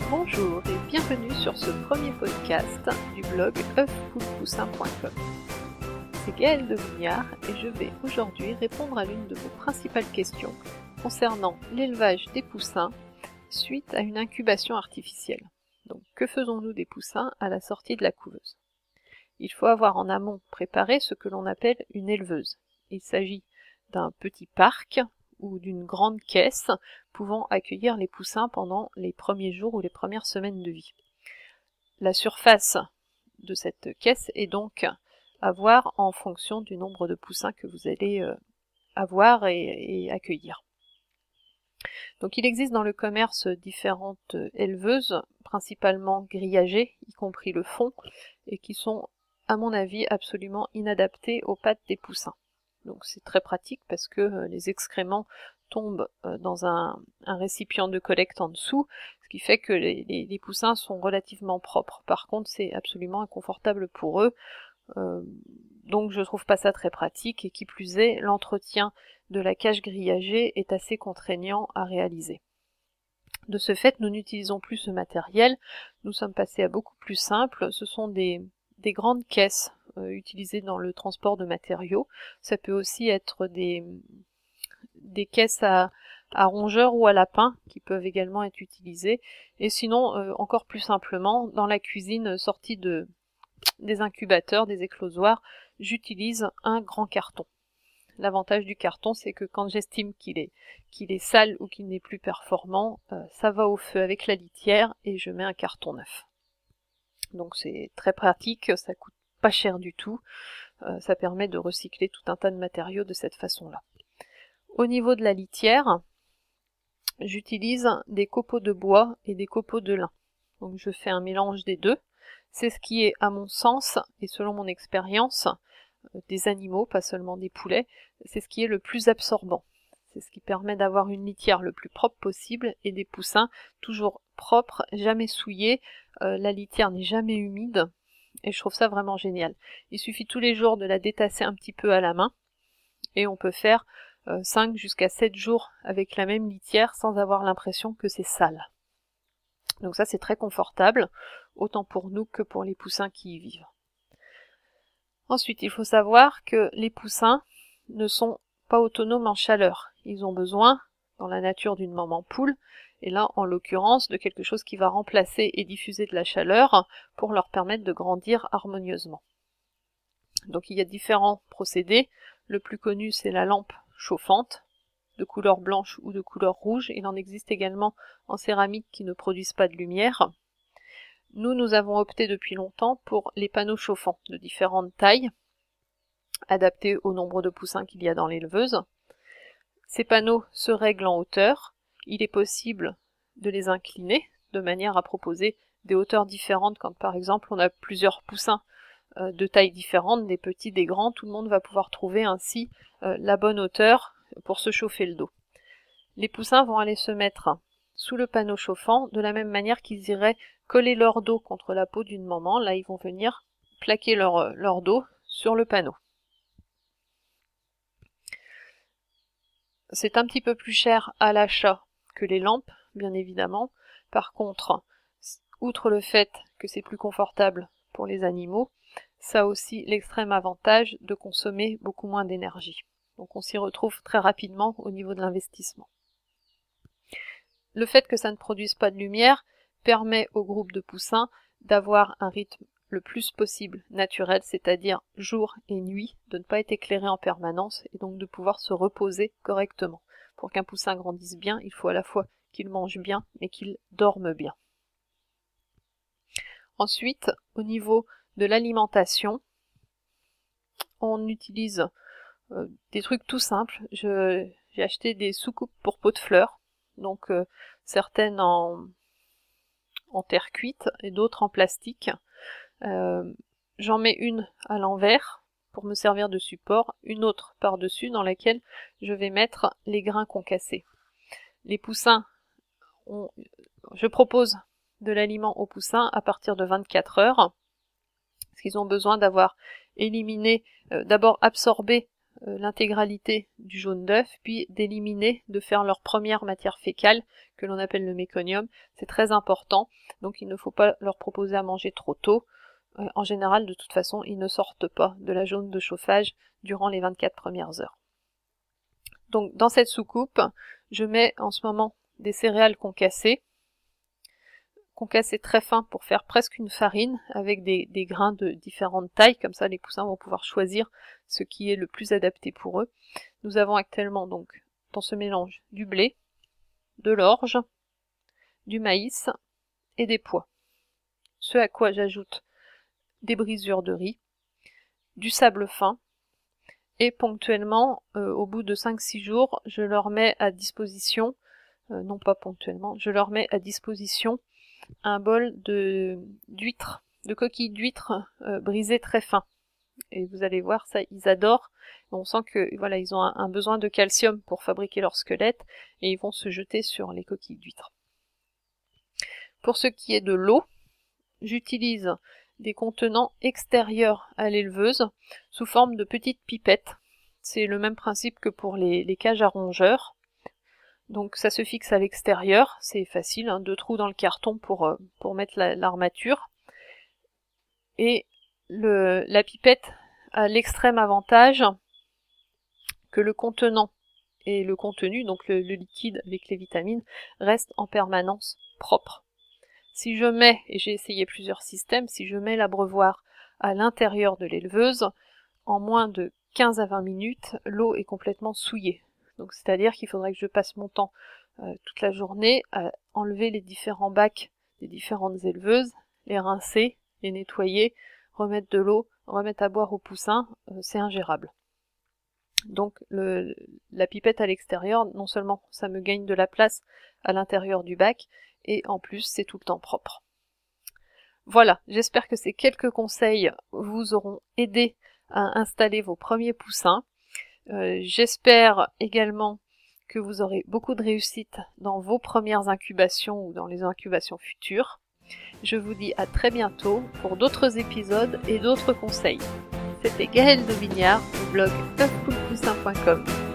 Bonjour et bienvenue sur ce premier podcast du blog oeufpoulpoussin.com. C'est Gaëlle de Vignard et je vais aujourd'hui répondre à l'une de vos principales questions concernant l'élevage des poussins suite à une incubation artificielle. Donc, que faisons-nous des poussins à la sortie de la couveuse ? Il faut avoir en amont préparé ce que l'on appelle une éleveuse. Il s'agit d'un petit parc ou d'une grande caisse pouvant accueillir les poussins pendant les premiers jours ou les premières semaines de vie. La surface de cette caisse est donc à voir en fonction du nombre de poussins que vous allez avoir et accueillir. Donc il existe dans le commerce différentes éleveuses, principalement grillagées, y compris le fond, et qui sont, à mon avis, absolument inadaptées aux pattes des poussins. Donc c'est très pratique parce que les excréments tombent dans un récipient de collecte en dessous, ce qui fait que les poussins sont relativement propres. Par contre, c'est absolument inconfortable pour eux, donc je trouve pas ça très pratique, et qui plus est, l'entretien de la cage grillagée est assez contraignant à réaliser. De ce fait, nous n'utilisons plus ce matériel, nous sommes passés à beaucoup plus simple, ce sont des grandes caisses utilisées dans le transport de matériaux. Ça peut aussi être des caisses à rongeurs ou à lapins qui peuvent également être utilisées. Et sinon, encore plus simplement, dans la cuisine sortie des incubateurs, des éclosoirs, j'utilise un grand carton. L'avantage du carton, c'est que quand j'estime qu'il est sale ou qu'il n'est plus performant, ça va au feu avec la litière et je mets un carton neuf. Donc c'est très pratique, ça coûte pas cher du tout, ça permet de recycler tout un tas de matériaux de cette façon-là. Au niveau de la litière, j'utilise des copeaux de bois et des copeaux de lin. Donc je fais un mélange des deux. C'est ce qui est, à mon sens, et selon mon expérience, des animaux, pas seulement des poulets, c'est ce qui est le plus absorbant. C'est ce qui permet d'avoir une litière le plus propre possible et des poussins toujours propres, jamais souillés. La litière n'est jamais humide et je trouve ça vraiment génial. Il suffit tous les jours de la détasser un petit peu à la main et on peut faire 5 jusqu'à 7 jours avec la même litière sans avoir l'impression que c'est sale. Donc ça c'est très confortable, autant pour nous que pour les poussins qui y vivent. Ensuite, il faut savoir que les poussins ne sont pas autonomes en chaleur. Ils ont besoin, dans la nature d'une maman poule, et là, en l'occurrence, de quelque chose qui va remplacer et diffuser de la chaleur pour leur permettre de grandir harmonieusement. Donc il y a différents procédés. Le plus connu, c'est la lampe chauffante, de couleur blanche ou de couleur rouge. Il en existe également en céramique qui ne produisent pas de lumière. Nous avons opté depuis longtemps pour les panneaux chauffants de différentes tailles, adaptés au nombre de poussins qu'il y a dans l'éleveuse. Ces panneaux se règlent en hauteur. Il est possible de les incliner de manière à proposer des hauteurs différentes quand par exemple on a plusieurs poussins de tailles différentes, des petits, des grands. Tout le monde va pouvoir trouver ainsi la bonne hauteur pour se chauffer le dos. Les poussins vont aller se mettre sous le panneau chauffant de la même manière qu'ils iraient coller leur dos contre la peau d'une maman. Là, ils vont venir plaquer leur dos sur le panneau. C'est un petit peu plus cher à l'achat que les lampes, bien évidemment. Par contre, outre le fait que c'est plus confortable pour les animaux, ça a aussi l'extrême avantage de consommer beaucoup moins d'énergie. Donc on s'y retrouve très rapidement au niveau de l'investissement. Le fait que ça ne produise pas de lumière permet au groupe de poussins d'avoir un rythme le plus possible naturel, c'est-à-dire jour et nuit, de ne pas être éclairé en permanence et donc de pouvoir se reposer correctement. Pour qu'un poussin grandisse bien, il faut à la fois qu'il mange bien mais qu'il dorme bien. Ensuite, au niveau de l'alimentation, on utilise des trucs tout simples. J'ai acheté des soucoupes pour pots de fleurs, donc certaines en terre cuite et d'autres en plastique. J'en mets une à l'envers pour me servir de support, une autre par-dessus dans laquelle je vais mettre les grains concassés. Les poussins, je propose de l'aliment aux poussins à partir de 24 heures, parce qu'ils ont besoin d'avoir éliminé, d'abord absorbé l'intégralité du jaune d'œuf, puis d'éliminer, de faire leur première matière fécale, que l'on appelle le méconium. C'est très important, donc il ne faut pas leur proposer à manger trop tôt. En général, de toute façon, ils ne sortent pas de la zone de chauffage durant les 24 premières heures. Donc dans cette soucoupe, je mets en ce moment des céréales concassées très fin pour faire presque une farine, avec des grains de différentes tailles, comme ça les poussins vont pouvoir choisir ce qui est le plus adapté pour eux. Nous avons actuellement donc dans ce mélange du blé, de l'orge, du maïs et des pois. Ce à quoi j'ajoute des brisures de riz, du sable fin, et ponctuellement, au bout de 5-6 jours, je leur mets à disposition, non pas ponctuellement, je leur mets à disposition un bol de coquilles d'huîtres brisées très fin. Et vous allez voir, ça, ils adorent. On sent que voilà, ils ont un besoin de calcium pour fabriquer leur squelette, et ils vont se jeter sur les coquilles d'huîtres. Pour ce qui est de l'eau, j'utilise des contenants extérieurs à l'éleveuse sous forme de petites pipettes. C'est le même principe que pour les cages à rongeurs. Donc ça se fixe à l'extérieur, c'est facile, 2 trous dans le carton pour mettre l'armature. Et la pipette a l'extrême avantage que le contenant et le contenu, donc le liquide avec les vitamines, restent en permanence propres. Si je mets, et j'ai essayé plusieurs systèmes, si je mets l'abreuvoir à l'intérieur de l'éleveuse, en moins de 15 à 20 minutes, l'eau est complètement souillée. Donc c'est-à-dire qu'il faudrait que je passe mon temps toute la journée à enlever les différents bacs des différentes éleveuses, les rincer, les nettoyer, remettre de l'eau, remettre à boire aux poussins, c'est ingérable. Donc la pipette à l'extérieur, non seulement ça me gagne de la place à l'intérieur du bac, et en plus c'est tout le temps propre. Voilà, j'espère que ces quelques conseils vous auront aidé à installer vos premiers poussins. J'espère également que vous aurez beaucoup de réussite dans vos premières incubations ou dans les incubations futures. Je vous dis à très bientôt pour d'autres épisodes et d'autres conseils. C'était Gaëlle de Vignard du blog oeufpoulpoussin.com.